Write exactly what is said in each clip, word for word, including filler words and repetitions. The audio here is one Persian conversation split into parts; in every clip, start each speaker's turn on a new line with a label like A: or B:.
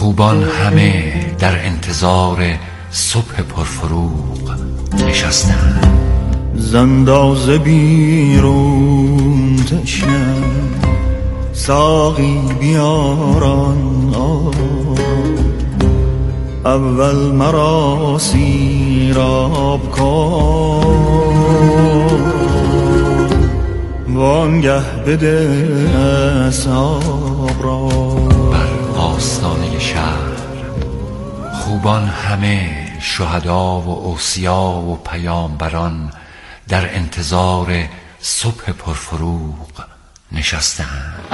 A: خوبان همه در انتظار صبح پرفروغ نشستند.
B: زنداز بیرون تشنه ساقی بیاران آب، اول مرا سیراب کن وانگه بده اصحاب را.
A: بر آستانه شهر خوبان همه شهدا و اوصیا و پیامبران در انتظار صبح پرفروغ نشستند.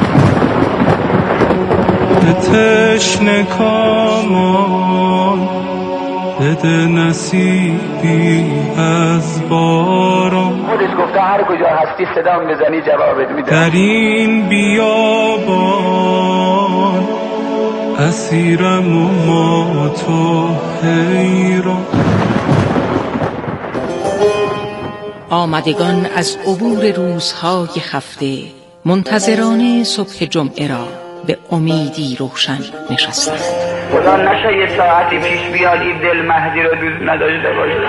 C: به تشنه کامان بده نصیبی از باران،
D: خودش گفته هر کجا هستی صدام بزنی جوابت میده.
C: در این بیابان اسیرم و ما تو حیران.
E: آمدگان از عبور روزهای هفته منتظران صبح جمعه را به امیدی روشن نشستند.
D: خدا نشه یه ساعتی پیش بیاد این دل مهدی رو دوست نداشته باشه.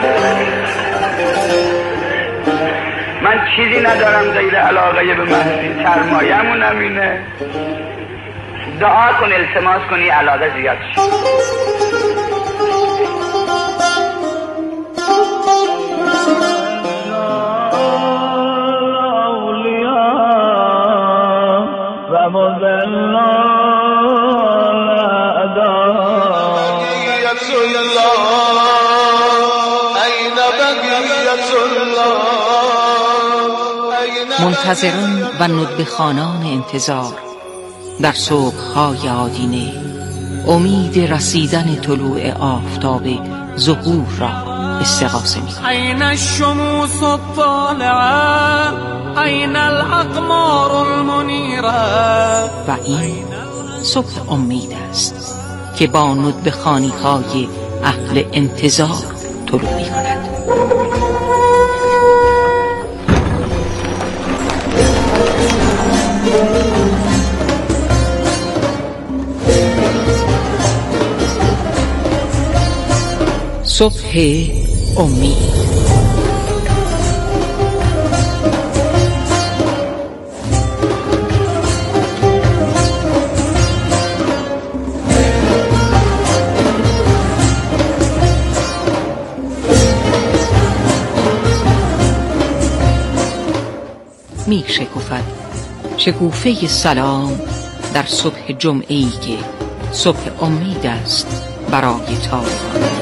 D: من چیزی ندارم غیر علاقه به مهدی، سرمایه‌مون همینه. دعا کن التماس کنی علاقه زیاد شه.
E: منتظران و ندبخانان انتظار در صبح‌های آدینه امید رسیدن طلوع آفتاب ظهور را استغاثه می‌کنند.
F: أين الشموس الطالعة أين الأقمار المنيرة.
E: و این صبح امید است که با ندبخانی‌های اهل انتظار طلوع می‌کند. صبح امید. می شکفد شکوفه سلام در صبح جمعه‌ای که صبح امید است برای تاریخ.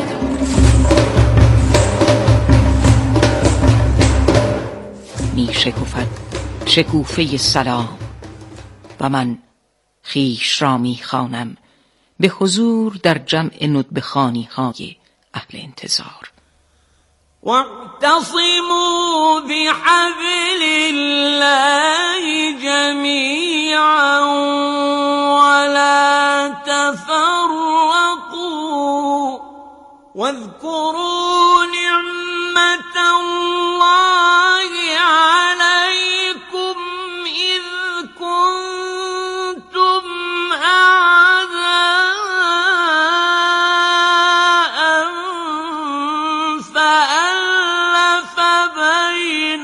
E: می شکفد شکوفه سلام و من خیش را می خوانم به حضور در جمع ندبخانی های اهل انتظار.
F: واعتصموا بحبل الله جميعا ولا تفرقوا واذكروا نعمة الله عليكم إذ كنتم أعداء فألف بين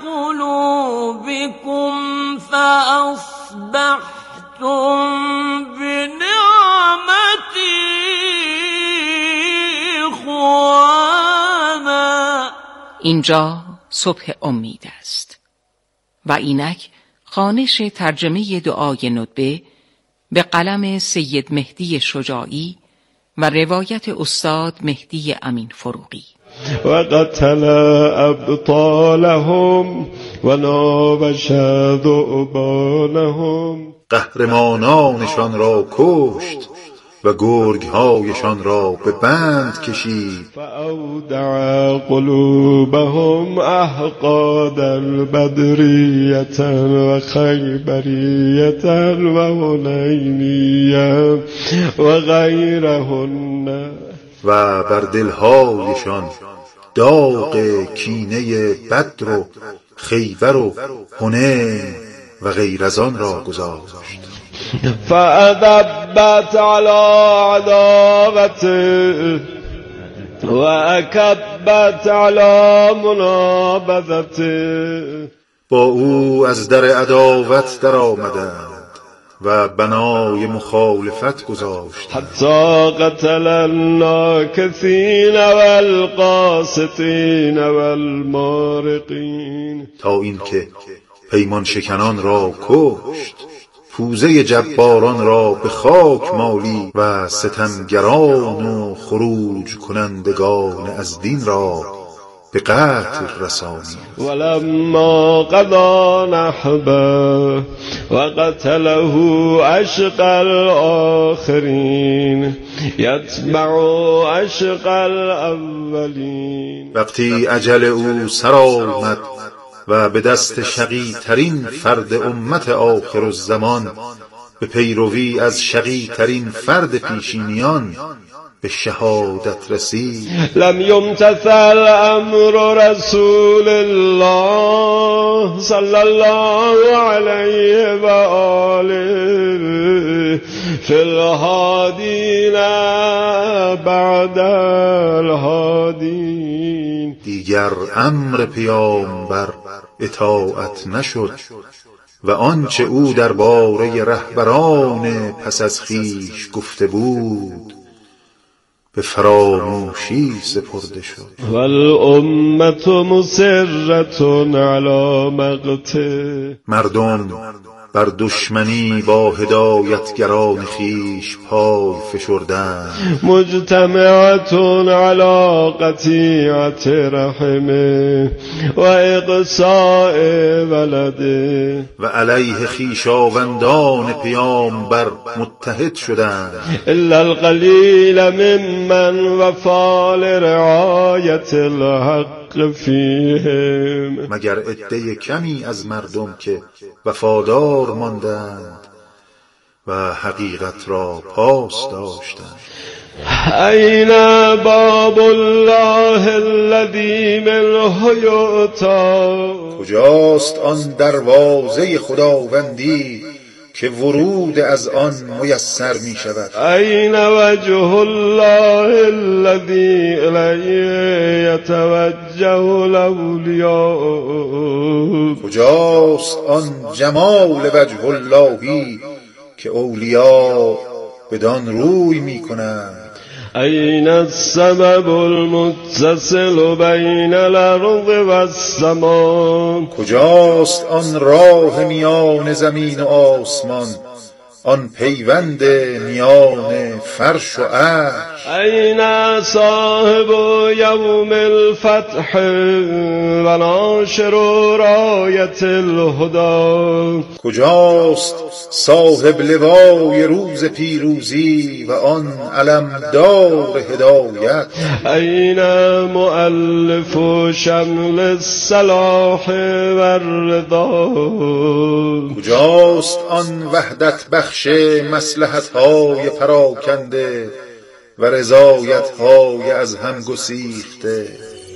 F: قلوبكم فأصبحتم بنعمته إخوانا.
E: اینجا صبح امید است و اینک خوانش ترجمه دعای ندبه به قلم سید مهدی شجاعی و روایت استاد مهدی امین فروغی.
C: وقتل ابطالهم ونابش ذؤبانهم.
G: قهرمانانشان را کشت و گرگ‌هایشان را به بند کشید.
C: فاودع قلوبهم احقادا بدریة و خیبریة و هنینیة و غیرهن.
G: و بر دلهایشان داغ کینه بدر و خیبر و هنین و غیر از آن را گذاشت.
C: فأدب اکبت علی عداوته و اکبت علی منابذته.
G: با او از در عداوت در آمدند و بنای مخالفت گذاشت،
C: حتی قتل الناکثین والقاسطین والمارقین،
G: تا اینکه پیمان شکنان را کشت، پوزه جباران را به خاک مالی و ستمگران و خروج کنندگان از دین را به قتل رسانی.
C: ولما قضا نحبه و قتله اشقى الاخرین یتبع اشقى الاولین.
G: وقتی اجل او سر آمد و به دست شقی ترین فرد امت آخر الزمان به پیروی از شقی ترین فرد پیشینیان به شهادت رسید،
C: لم یمتثل امر رسول الله صلی الله علیه و آله فی الهادین بعد الهادین.
G: دیگر امر پیامبر اطاعت نشد و آنچه او درباره رهبران پس از خویش گفته بود به فراموشی سپرده شد.
C: والامة مسرة علی مقته.
G: مردم بر دشمنی با هدایتگران خویش پای فشردند.
C: مجتمعة علی قطیعة رحمه و اقصاء ولده.
G: و علیه خویشاوندان پیامبر متحد شدند،
C: الا القلیل ممن وفا لرعایة الحق فیهم.
G: مگر عده کمی از مردم که وفادار ماندند و حقیقت را پاس داشتند.
C: این باب الله الذی منه یؤتی.
G: کجاست آن دروازه خداوندی که ورود از آن میسر می شود؟
C: این وجه الله الذی الیه یتوجه الاولیاء.
G: کجاست آن جمال وجه اللهی که اولیاء بدان روی می کنند؟
C: این السبب المتصل بین الارض و السما.
G: کجاست آن راه میان زمین و آسمان، آن پیوند میان فرش و عرش؟
C: این صاحب یوم الفتح و ناشر رایت الهدی.
G: کجاست صاحب لوای روز پیروزی و آن علمدار هدایت؟
C: این مؤلف شمل الصلاح و الرضا.
G: کجاست آن وحدت بخش مصلحت‌های پراکنده و رضایت‌های از هم گسیخته؟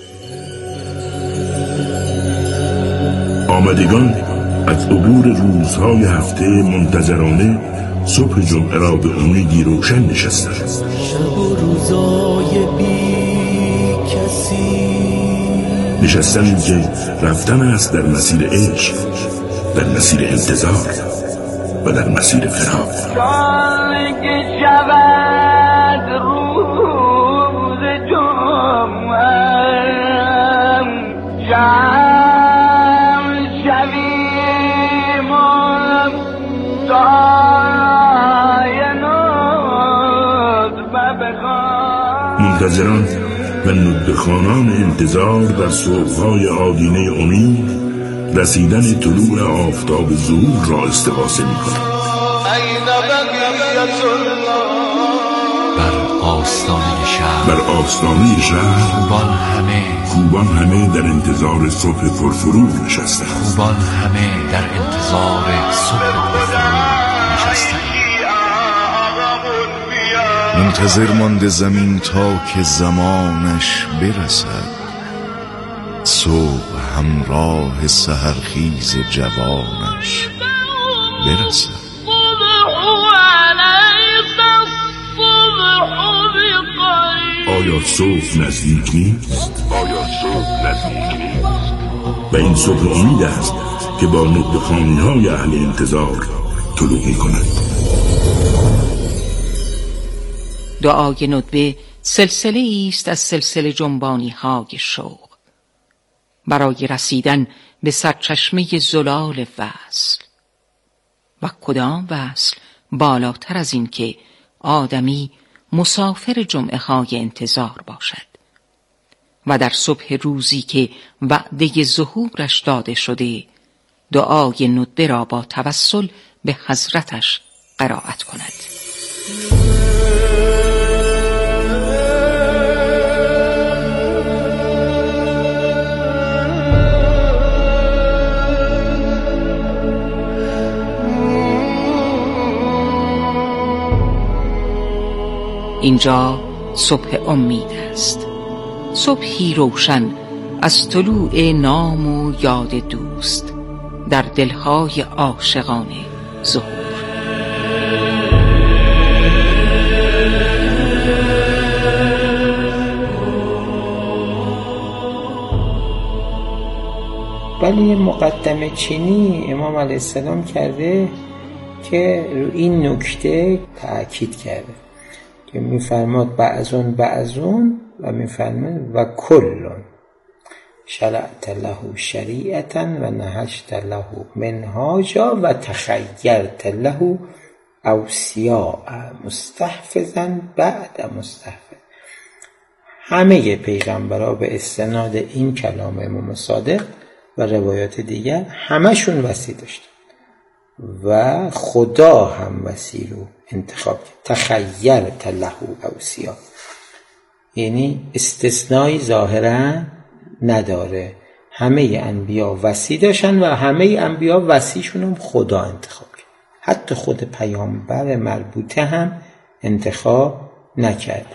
H: آمدگان از عبور روزهای هفته منتظرانه صبح جمعه را به امیدی روشن نشستند.
B: شب و روزای بی کسی
H: نشستن که رفتن است در مسیر عشق، در مسیر انتظار و در مسیر فراق.
D: سال که شود روز جمعه جمع شویم و داینات و بخواه.
H: منتظران و ندخانان انتظار در صبح‌های آدینه امید رسیدن طلوع آفتاب ظهور را استغاثه می‌کنند.
A: بر آستانه شهر
H: بر آستانه شهر
A: خوبان همه
H: خوبان همه در انتظار صبح پرفروغ نشستند.
A: خوبان همه در انتظار صبح پرفروغ نشستند.
I: منتظر مانده زمین تا که زمانش برسد، صبح همراه سحرخیز جوانش برسد.
F: صبح علیکم
H: آیا صبح نزدیک نیست؟ آیا صبح نزدیک نیست؟ و این صبح امید است که با ندبخوانی های اهل انتظار طلوع می کند.
E: دعای ندبه سلسله است از سلسله جنبانی های شوق برای رسیدن به سرچشمه زلال وصل. و کدام وصل بالاتر از این که آدمی مسافر جمعه های انتظار باشد و در صبح روزی که وعده ظهورش داده شده دعای ندبه را با توسل به حضرتش قرائت کند. اینجا صبح امید است، صبحی روشن از طلوع نام و یاد دوست در دلهای عاشقانه ظهور.
J: ولی مقدمه چینی امام علیه السلام کرده که رو این نکته تأکید کرده که میفرماد بعضون بعضون و میفرماد و کلون شرعت له شریعتا و نهجت له منهاجا و تخیرت له اوصیاء مستحفظا بعد مستحفظ. همه پیغمبرها به استناد این کلام امام صادق و روایات دیگر همشون وصی داشتن و خدا هم وصی رو انتخاب کرد. تخیرت له اوصیاء یعنی استثنایی ظاهرا نداره، همه انبیا وصی داشتن و همه انبیا وصیشون هم خدا انتخاب کرد. حتی خود پیامبر مربوطه هم انتخاب نکرده.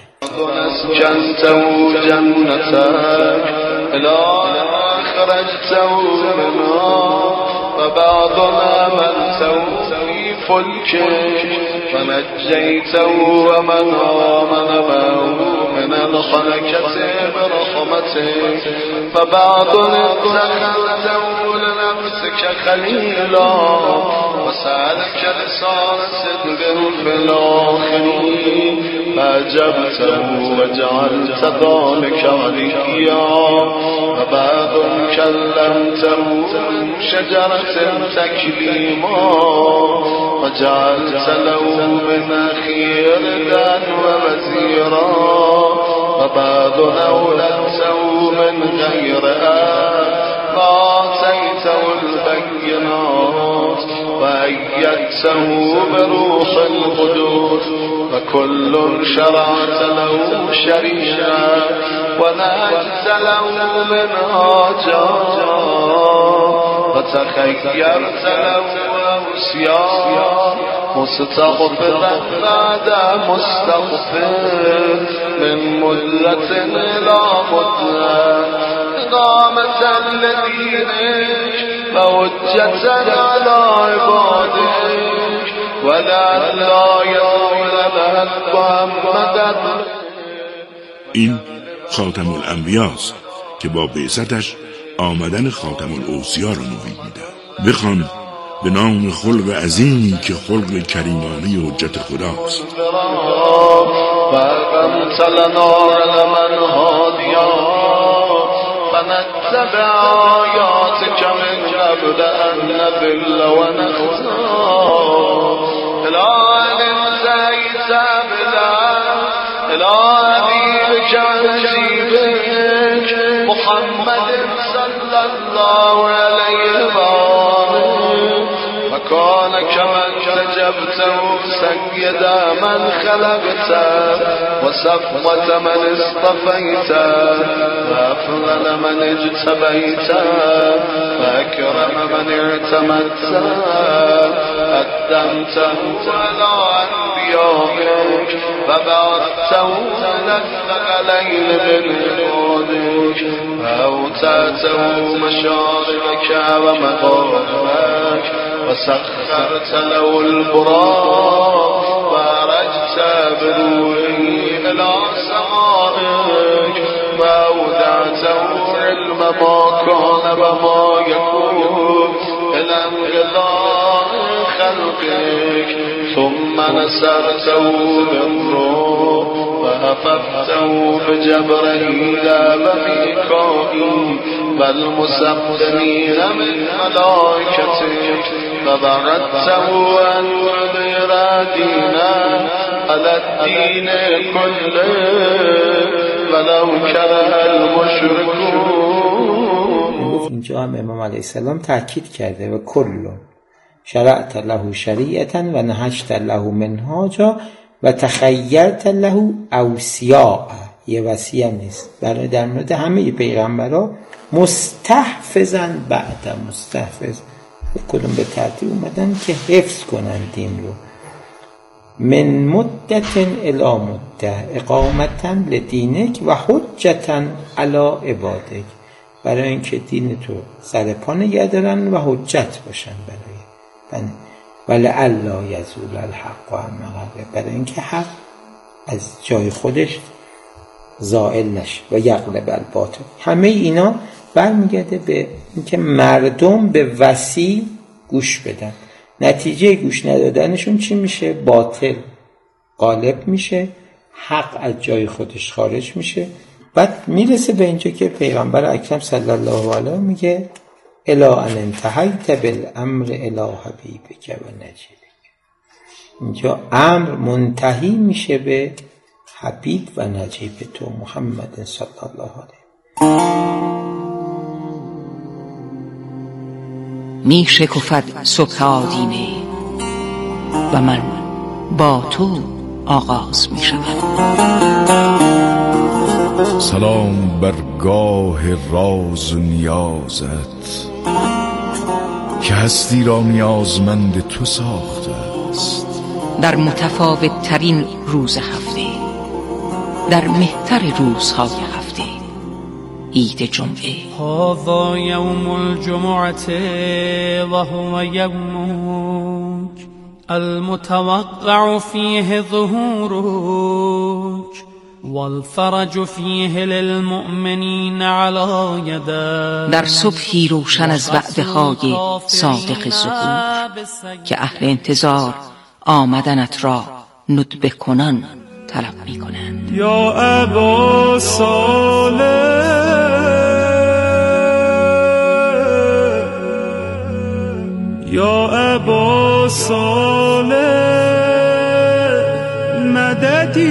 C: وبعضنا من توفي فلكه فنجيته ومن آمن معه من الخلكة برحمته فبعضنا اتخذته لنفسك خليلا وسألك لسان صدق في الآخرين فأجبته وجعلت ذلك عليا وبعض كلمته شجرة تكليما وجعلت له من خيرا ووزيرا وبعض أولدته من غير آب فآتيته البينات وأيدته بروح القدس وكل شرعت له شريعا ونهجت له منهاجا وتخيرت له أوصياء مستغفرا بعد مستغفر من مدة إلى مدة إقامة لدينك وحجة على عبادك ولا لا يزول لك محمدا.
H: این خاتم الانبیاست که با بعثتش آمدن خاتم الاوصیا رو نوید میده. بخوان به نام خلق عظیمی که خلق کریمانی حجت خداست.
C: فأقمت لنا علما هاديا فنتبع آياتك من قبل أن نضل ونخزى إلى أن انتهيت بنا إلى حبيبك عجيبك محمد صلى الله عليه وآله وكان كمن نجبته سيد من خلقت وصفوة من اصطفيت وأفضل من اجتبيت وأكرم من اعتمدت قدمته على أنبيائك وبعثته للثقلين من عودك وأوتاته مشاربك ومغاربك وسخرت له البراق وأرجت بروحي إلى سمائك وسعته علم ما كان و ما يكون إلى انقضاء خلقك ثم نصرته بالروح وحفظته بجبرائيل وميكائيل والمسبحين من ملائكتك وبعدته أن يظهر دينا على الدين كله ولو كره المشركون.
J: اینجا هم امام علیه السلام تأکید کرده و کلون شرعت له شریعتا و نهجت له منهاجا و تخیرت له اوصیاء. یه وصیه نیست، برای در مورد همه پیغمبرها مستحفظاً بعد مستحفظ کلون به ترتیب اومدن که حفظ کنن دین رو. من مدت الی مدت اقامتا لدینک و حجتا علی عبادک، برای اینکه دین تو سر پا نگه دارن و حجت باشن برای بنده. ولعلا یزول الحق و مغرب، برای اینکه حق از جای خودش زائل نشه و یغلب الباطل. همه اینا برمیگرده به اینکه مردم به وصی گوش بدن. نتیجه گوش ندادنشون چی میشه؟ باطل غالب میشه، حق از جای خودش خارج میشه. بعد میرسه به اینجا که پیغمبر اکرم صلی الله علیه میگه الا ان انتهیت بالامر الی حبیبک و نجیبک. اینجا امر منتهی میشه به حبیب و نجیب تو محمد صلی الله علیه.
E: می شکفد صبح آدینه و من با تو آغاز می شدم.
I: سلام بر گاه راز و نیازت که هستی را نیازمند تو ساخته است.
E: در متفاوت ترین روز هفته، در مهتر روزهای هفته، عید جمعه.
F: هذا یوم الجمعه و هو یومک المتوقع فیه ظهورک والفرج فیه للمؤمنین علی یدک.
E: در صبحی روشن از وعده‌های صادق ظهور که اهل انتظار آمدنت را ندبه کنان طلب می کنند.
F: یا ابا صالح یا ابا صالح مددی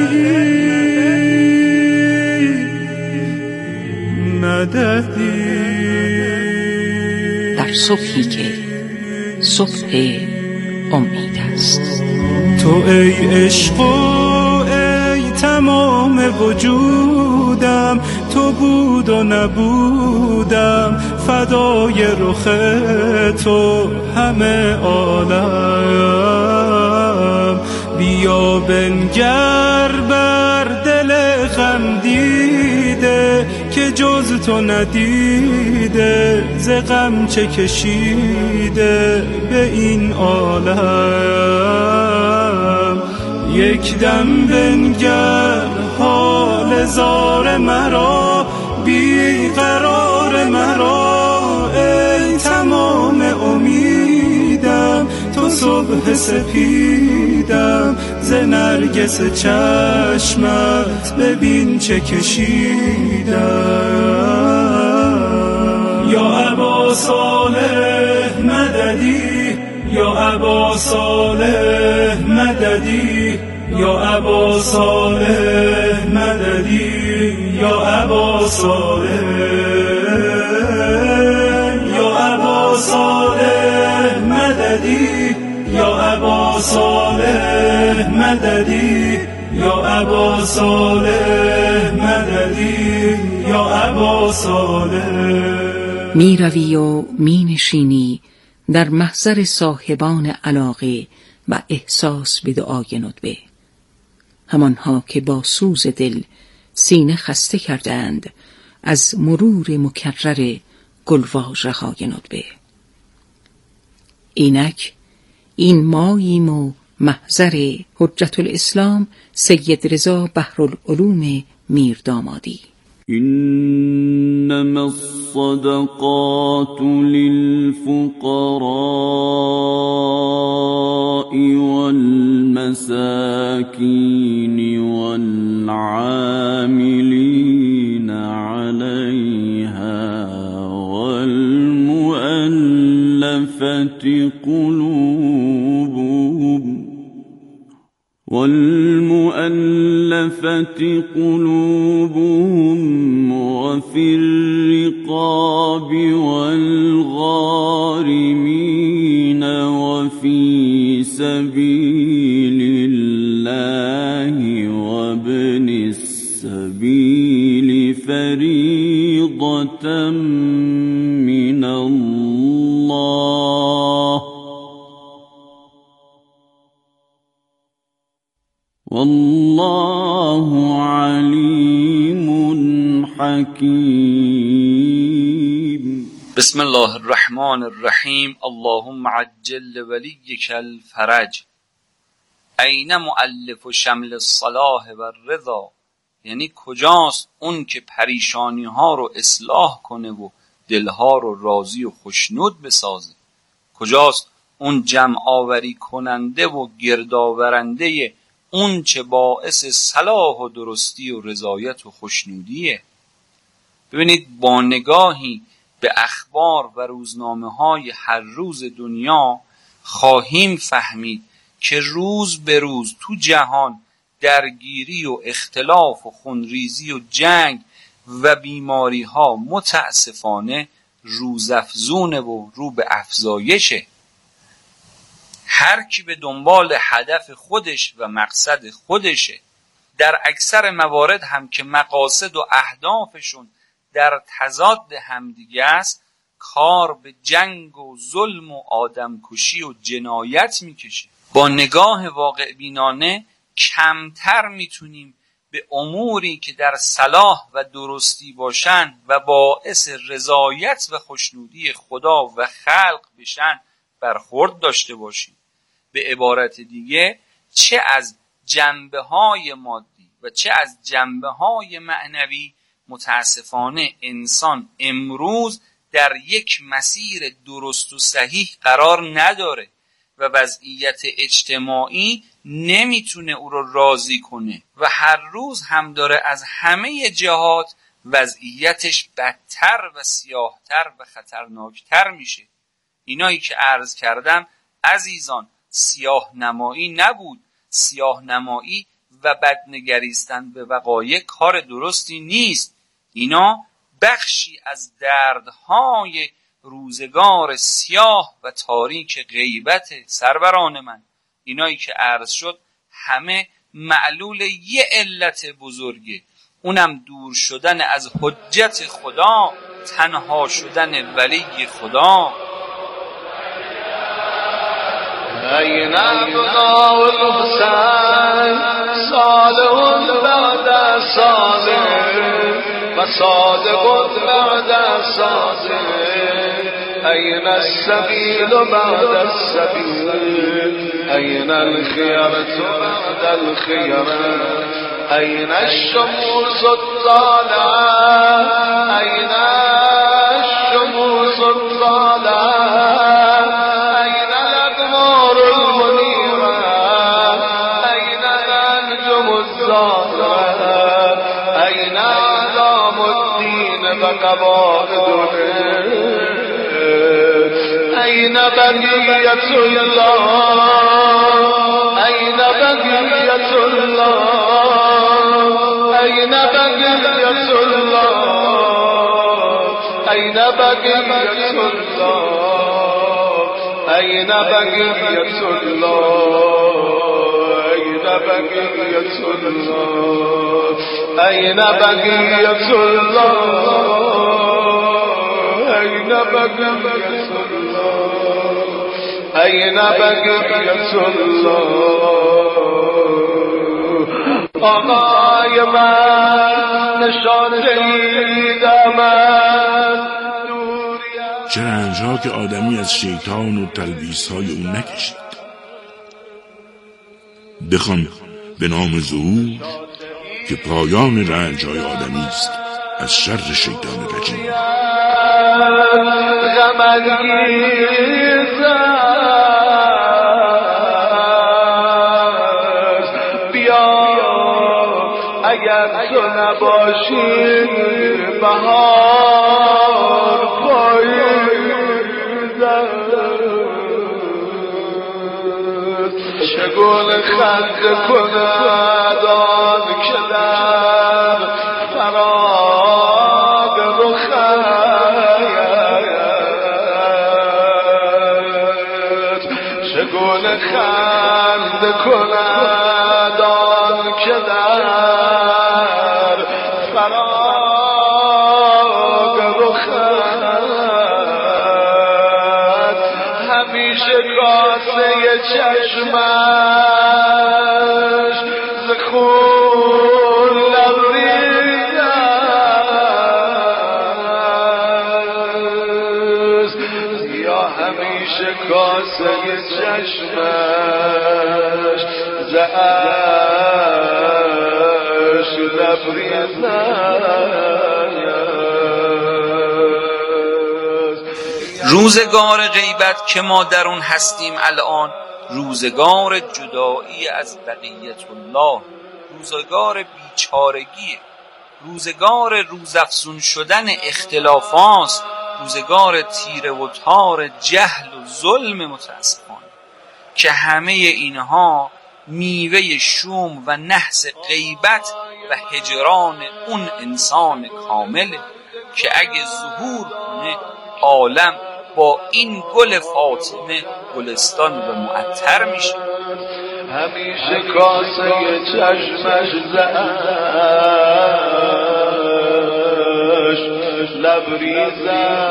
F: مددی.
E: در صبحی که صبح امید است.
F: تو ای عشق و ای تمام وجودم، تو بود و نبودم فدای رخ تو همه عالم. بیا بنگر بر دل غم دیده که جز تو ندیده، ز غم چه کشیده به این عالم. یک دم بنگر حال زار مرا، بی قرار مرا، ای تمام امیدم، تو صبح سپیدم، ز نرگس چشمت ببین چه کشیدم. یا ابا صالح مددی، یا ابا صالح مددی، یا ابا صالح مددی، یا ابا صالح، یا ابا صالح مددی، یا ابا صالح مددی، یا ابا صالح مددی، یا ابا صالح.
E: می روی و می نشینی در محضر صاحبان علاقه و احساس به دعای ندبه، همانها که با سوز دل سینه خسته کردند از مرور مکرر گلواژه‌های ندبه. اینک این ماییم و محضر حجت الاسلام سید رضا بحرالعلوم میردامادی.
K: إنما الصدقات للفقراء والمساكين والعاملين عليها والمؤلفة قلوبهم والمؤلفة قلوبهم وفي الرقاب والغارمين وفي سبيل الله وابن السبيل فريضة من الله والله علیم حکیم.
L: بسم الله الرحمن الرحیم. اللهم عجل ولیک الفرج. این مؤلف شمل الصلاح و الرضا، یعنی کجاست اون که پریشانی ها رو اصلاح کنه و دلها رو راضی و خوشنود بسازه؟ کجاست اون جمع آوری کننده و گردآورنده اون چه باعث صلاح و درستی و رضایت و خوشنودیه؟ ببینید، با نگاهی به اخبار و روزنامه های هر روز دنیا خواهیم فهمید که روز به روز تو جهان درگیری و اختلاف و خونریزی و جنگ و بیماری ها متاسفانه روزافزونه و رو به افزایشه. هر کی به دنبال هدف خودش و مقصد خودشه، در اکثر موارد هم که مقاصد و اهدافشون در تضاد همدیگه است، کار به جنگ و ظلم و آدمکشی و جنایت میکشه. با نگاه واقع بینانه کمتر میتونیم به اموری که در صلاح و درستی باشن و باعث رضایت و خوشنودی خدا و خلق بشن برخورد داشته باشیم. به عبارت دیگه، چه از جنبه های مادی و چه از جنبه های معنوی، متاسفانه انسان امروز در یک مسیر درست و صحیح قرار نداره و وضعیت اجتماعی نمیتونه او رو راضی کنه و هر روز هم داره از همه جهات وضعیتش بدتر و سیاهتر و خطرناکتر میشه. اینایی که عرض کردم عزیزان، سیاه نمایی نبود. سیاه نمایی و بدنگریستن به وقایع کار درستی نیست. اینا بخشی از دردهای روزگار سیاه و تاریک غیبت. سروران من، اینایی که عرض شد همه معلول یه علت بزرگه، اونم دور شدن از حجت خدا، تنها شدن ولی خدا.
C: این ابناء الحسین صالح بعد صالح و صادق بعد صادق. این السبیل بعد السبیل، این الخیرة بعد الخیرة، این الشموس الطالعة، این الشموس الطالعة، أين بقية الله، أين بقية الله، أين بقية الله، أين بقية الله، أين بقية الله، أين بقية الله، أين بقية الله، أين بقية الله، أين بقية الله. آقای من، نشان شهید من،
H: چه رنجها که آدمی از شیطان و تلبیس های اون نکشید. بخوان به نام ظهور که پایان رنج های آدمی است از شر شیطان رجیم.
C: بیا اگر تو نباشی بهار پاییزد، چگونه خنده کند آن که در فراق رخت، چگونه خنده کند آن که در فراق رخت، همیشه کاسه چشمش ز خون لبریده است، یا همیشه کاسه چشمش ز اشک لبریده است.
L: روزگار غیبت که ما در اون هستیم الان، روزگار جدایی از بقیت الله، روزگار بیچارگی، روزگار روزافزون شدن اختلافات، روزگار تیره و تار جهل و ظلم متاسفانه که همه اینها میوه شوم و نحس غیبت و هجران اون انسان کامله که اگه ظهور کنه عالم با این گل فاطمه گلستان و معطر میشه.
C: همیشه کاسه چشمش زش لبریز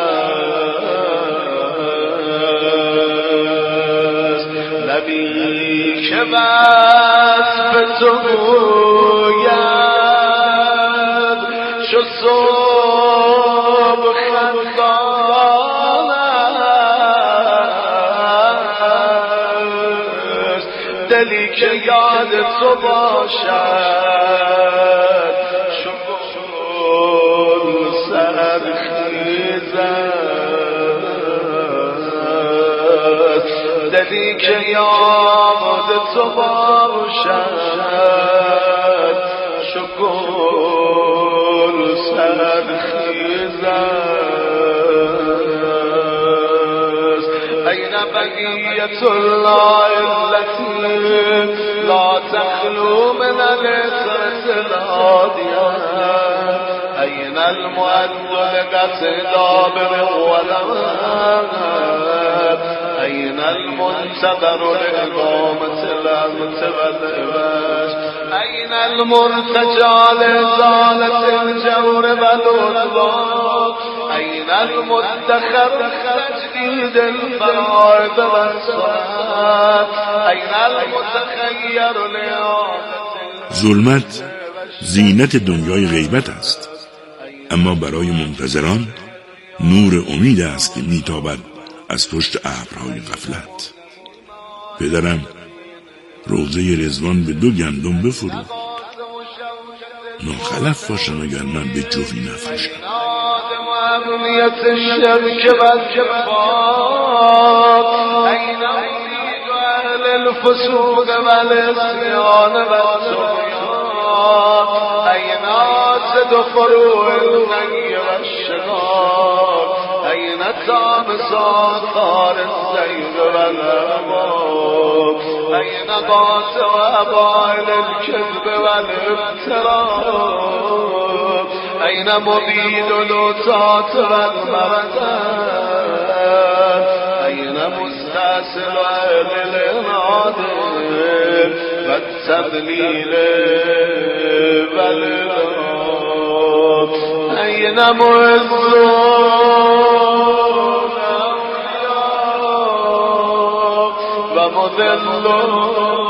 C: است، لبی که وصف تو گوید چو صبح خندان است، دلی که یاد تو باشد چو گل سرخیز است، دلی که یاد تو باشد چو گل سرخیز است. این بقیت الله التي لا تخلو من الاتصالات، این المؤذن قصدا بالولد، این المنتظر لإقامة الأمت والعوج، این المرتجى لإزالة الجور والعدوان، این المدخر لتجديد الفرائض والصلاة، این المتخیر لإعادة.
H: ظلمت زینت دنیای غیبت است، اما برای منتظران نور امید است که میتابد از پشت ابرهای غفلت. پدرم روزه رضوان به دو گندم بفروخت، ناخلف باشم اگر من به جوی نفروشم.
C: امنیت شرک و کفار، این امید اهل الفسوق و الاسیان و الطغیان، این آسد فروع الغی و الشرار، این تام ساثار الزیغ و الهوام، این قاس و ابائل الكذب و الافتراء، این مبید اللطات و المرض، این مستأصل اهل الاناد و التضلیل و الالغام، این معزون و مذلون